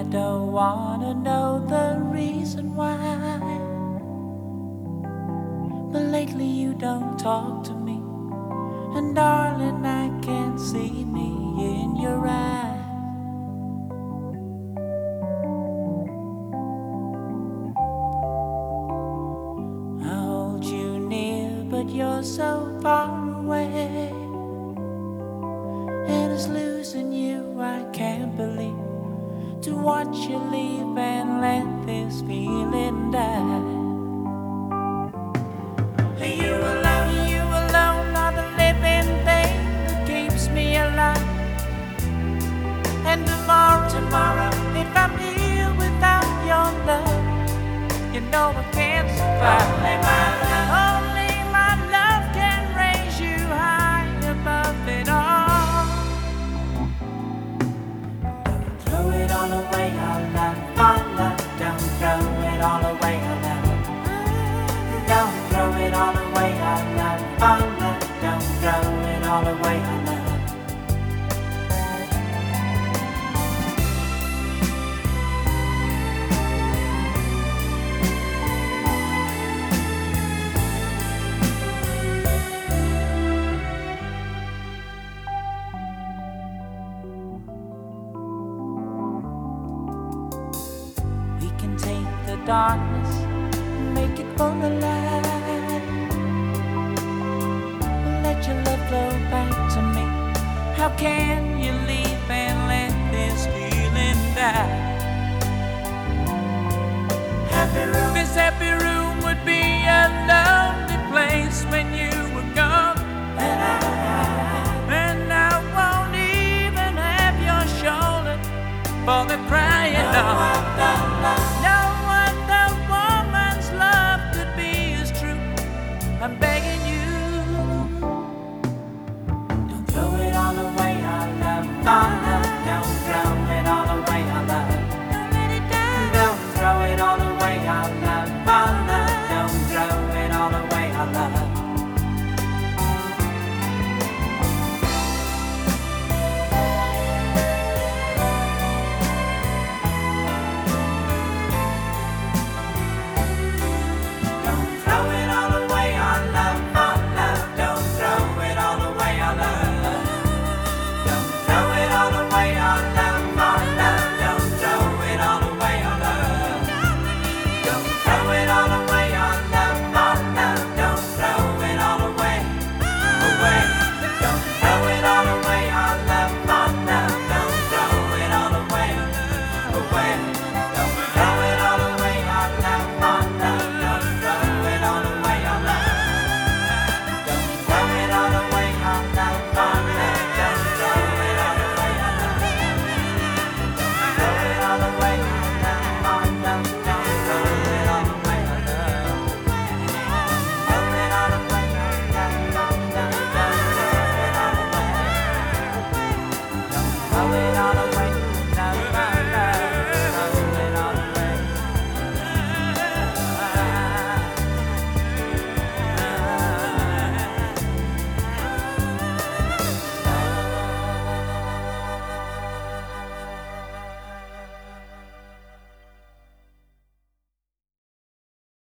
don't wanna know the reason why. But lately you don't talk to me, and darling, I can't see me in your eyes. I hold you near, but you're so far away, and it's losing you I can't believe. To watch you leave and let this feeling die. You alone are the living thing that keeps me alive. And tomorrow, if I'm here without your love, you know I can't survive. Only my love can raise you high above it all. Throw it all away, our love, don't throw it all away, our love. Don't throw it all away, our love, don't throw it all away, our love. We can take the darkness, make it full of light. Let your love flow back to me. How can you leave and let this feeling die? This happy room would be a lonely place when you were gone. And I won't even have your shoulder for the crying out.